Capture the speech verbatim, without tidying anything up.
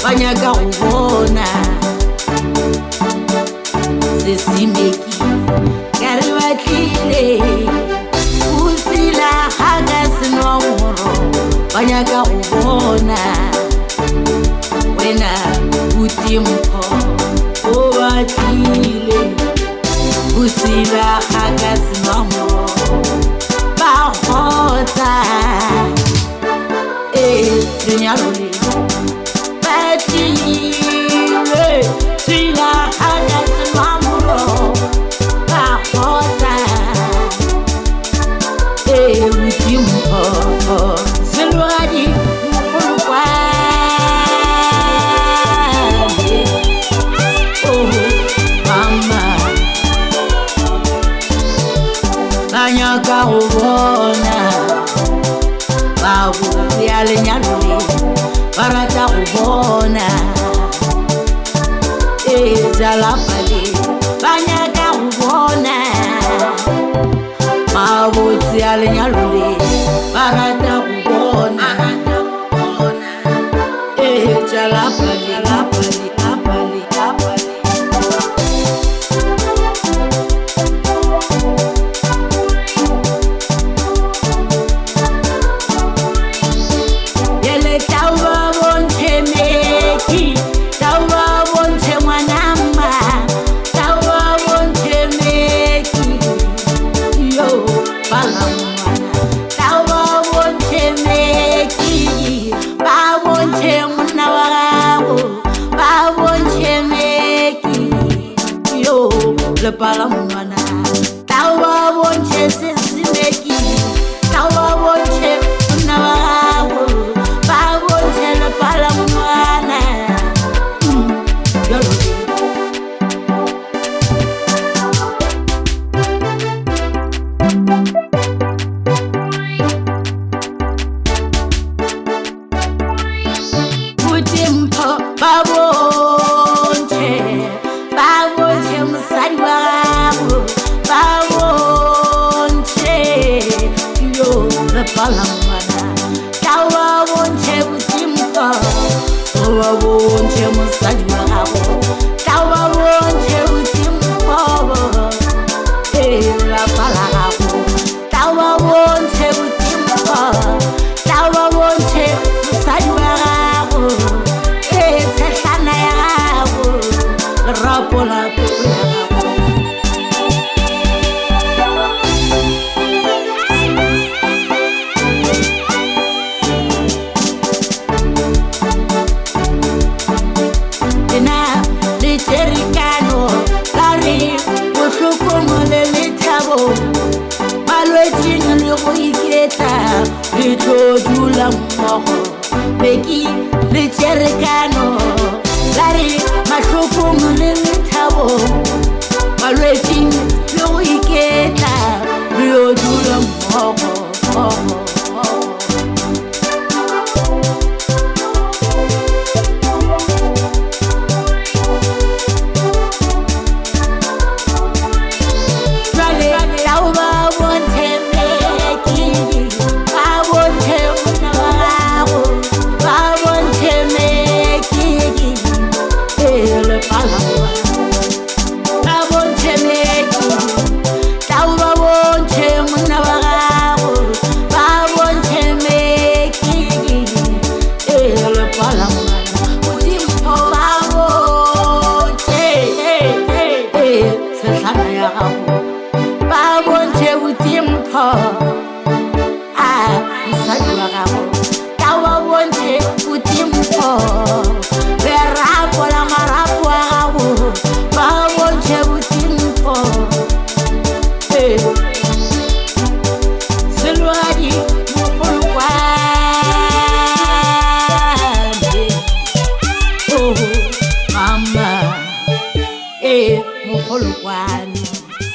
banyaka go bona sesimeki ka re batlile o sila ga ka senongoro banyaka go bona wena Butimpho o batlile o sila ga ka senongoro ba kgotsa eh lenyalo le batlile sila ga ka senongoro ba kgotsa eh Butimpho selogadi mogolokwane oh mama banyaka go bona ba botse ya lenyalo le ba rata go bona eh jalapa le banyaka go bona ba botse ya lenyalo le ba rata go bona eh jalapa le lapa le lapa le lapa le le pala mwana tawa bonche sesimeki tawa bonche na bago ba bonche le pala mwana yolo Butimpho ba bonche ba bonche musadi wa Palamana, Tawa wonche Butimpho, Tawa wonche musajwa, Tawa wonche Butimpho, la palabo, Tawa wonche Butimpho, Tawa wonche musajwa, Teshana yabo, Rapola Dula mmogo beki le tšerekano la re mahlokong le lethabo balwetsing le go iketla le yo dula mmogo Butimpho ah mosadi wa gago tawa bonche Butimpho le rapo la marapo a gago ba bonche Butimpho eh selwadi mogolokwane oh mama eh mogolokwane